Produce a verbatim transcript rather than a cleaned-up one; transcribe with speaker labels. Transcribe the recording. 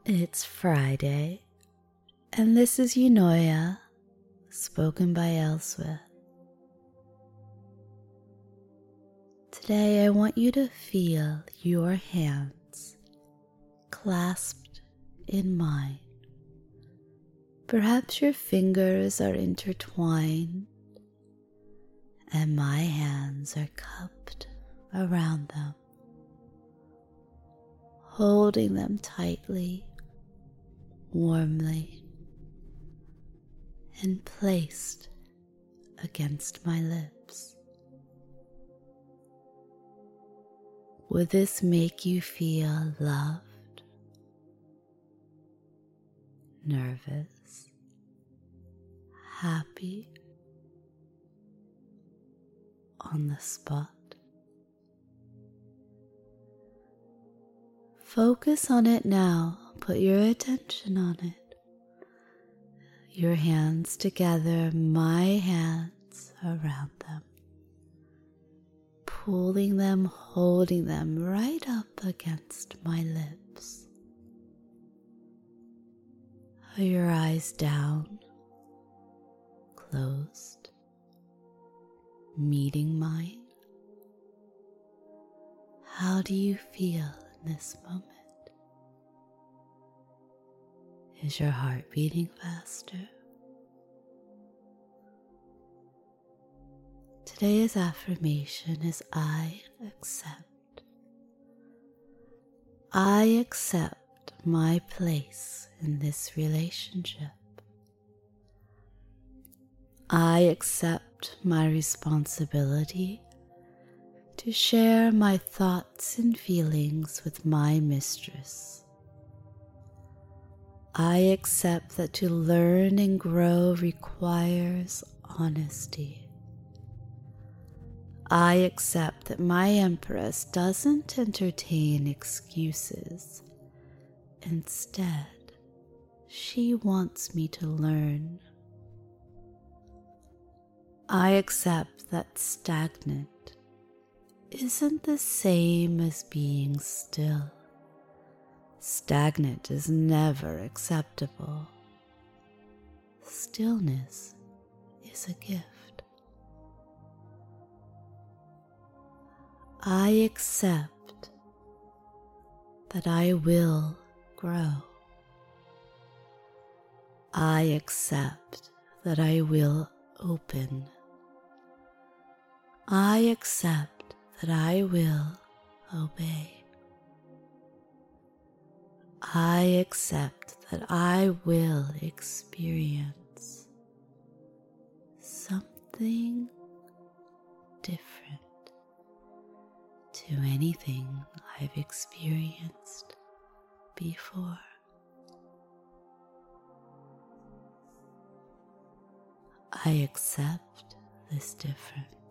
Speaker 1: It's Friday, and this is Eunoia, spoken by Elswith. Today I want you to feel your hands clasped in mine. Perhaps your fingers are intertwined, and my hands are cupped around them, holding them tightly, warmly, and placed against my lips. Would this make you feel loved, nervous, happy, on the spot? Focus on it now. Put your attention on it. Your hands together, my hands around them. Pulling them, holding them right up against my lips. Are your eyes down, closed, meeting mine? How do you feel in this moment? Is your heart beating faster? Today's affirmation is I accept. I accept my place in this relationship. I accept my responsibility to share my thoughts and feelings with my mistress. I accept that to learn and grow requires honesty. I accept that my Empress doesn't entertain excuses. Instead, she wants me to learn. I accept that stagnant isn't the same as being still. Stagnant is never acceptable. Stillness is a gift. I accept that I will grow. I accept that I will open. I accept that I will obey. I accept that I will experience something different to anything I've experienced before. I accept this difference.